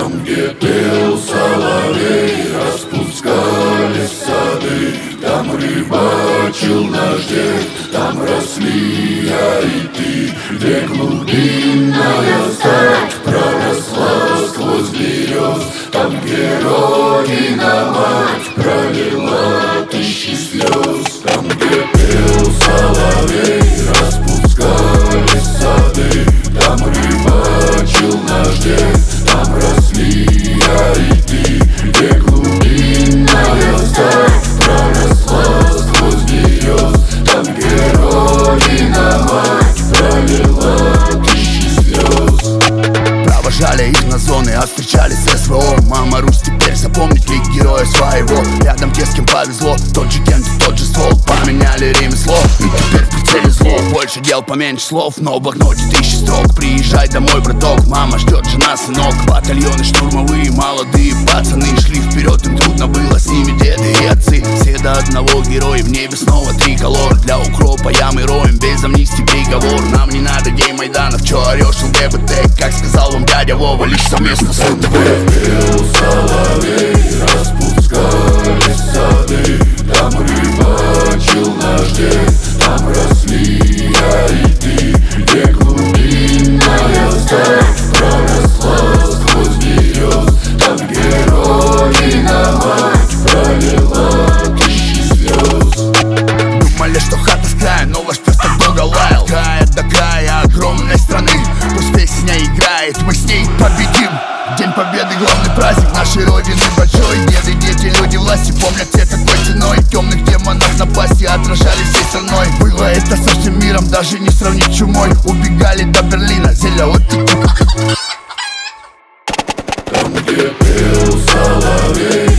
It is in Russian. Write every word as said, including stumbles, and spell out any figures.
Там, где пел соловей, распускались сады. Там рыбачил наш дед, там росли я и ты. Где глубинная стать проросла сквозь берез. Там, где Родина мать пролила тысячи слез. Там, где пел соловей, распускались сады. Там рыбачил наш дед, там росли я и ты. Где глубинная стать проросла сквозь берез. Там, где Родина мать пролила тысячи слез. Провожали их на зоны, а встречались с СВО. Мама, Русь, теперь запомнить лик героя своего. Рядом те, с кем повезло, тот же кент, тот же ствол. Поменяли ремесло, и теперь в прицеле зло. Больше дел, поменьше слов, но в блокноте тысячи строк. Приезжай домой, браток, мама ждет, жена, сынок. Батальоны штурмовые, молодые пацаны шли вперед, им трудно было, с ними деды и отцы. Все до одного герои, в небе снова триколор. Для укропа ямы роем, без амнистии приговор. Нам не надо гей-майданов, чё орёшь, ЛГБТ? Как сказал вам дядя Вова, лишь совместно с эн тэ вэ. Пел соловей, распускались сады. Там рыбачил наш дед, там росли я и ты. Где глубинная стать проросла сквозь берез. Там, где Родина мать пролила тысячи слез. Думали, что хата с края, но ваш пес так долго лаял. Края до края огромной страны, пусть песня играет, мы с ней победим. День Победы, главный праздник нашей Родины большой. Деды, дети, люди власти помнят те, какой ценой темных демонов напасти отражались всей страной. Было это со всем миром, даже не сравнить чумой. Убегали до Берлина, зеля вот Там, где пел соловей,